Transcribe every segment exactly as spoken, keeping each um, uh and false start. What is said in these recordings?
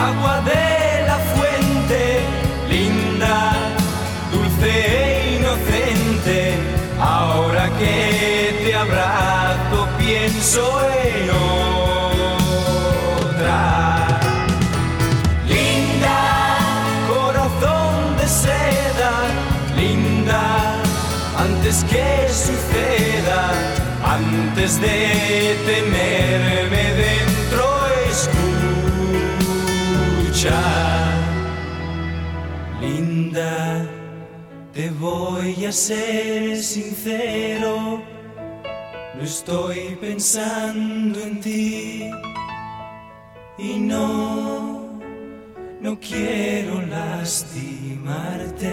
agua de la fuente, linda, dulce e inocente. Ahora que te abrazo pienso en otra. Linda, corazón de seda, linda, antes que suceda, antes de tenerme dentro, escucha. Linda, te voy a ser sincero, no estoy pensando en ti y no, no quiero lastimarte,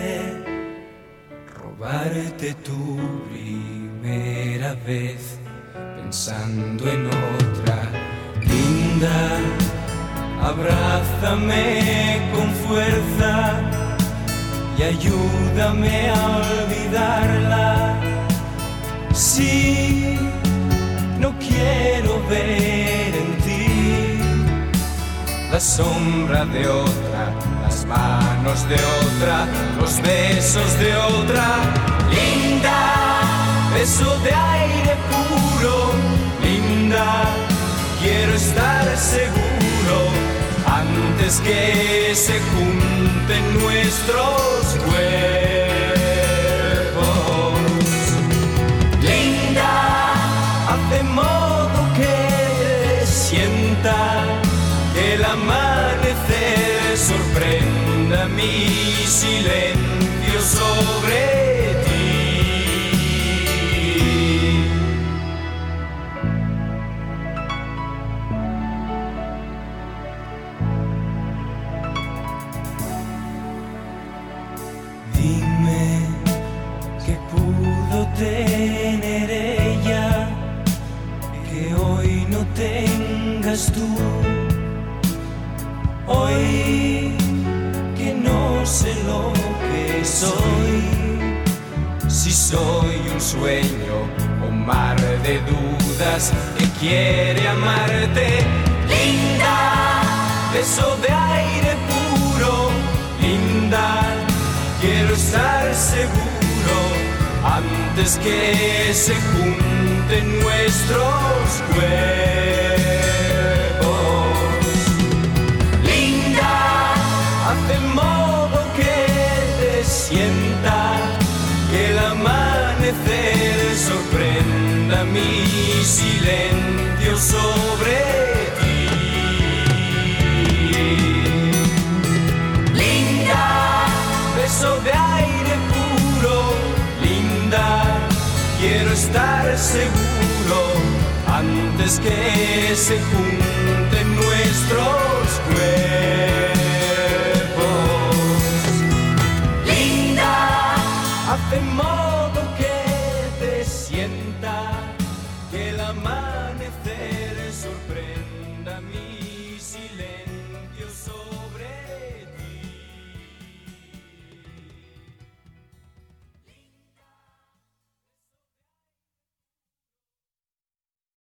robarte tu primera vez pensando en otra. Linda, abrázame con fuerza y ayúdame a olvidarla. Sí, no quiero ver en ti la sombra de otra, las manos de otra, los besos de otra. Linda, beso de aire puro, linda, quiero estar seguro antes que se junten nuestros cuerpos. Linda, haz de modo que sienta que el amanecer sorprenda mi silencio sobre ti. Dime qué pudo tener ella que hoy no tengas tú. Hoy que no sé lo que soy, si soy un sueño o mar de dudas que quiere amarte. Linda, beso de aire puro, linda, quiero estar seguro antes que se junten nuestros cuerpos. Linda, haz de modo que te sienta que el amanecer sorprenda mi silencio sobre ti. Linda, beso de aire puro, linda, quiero estar seguro antes que se junten nuestros cuerpos.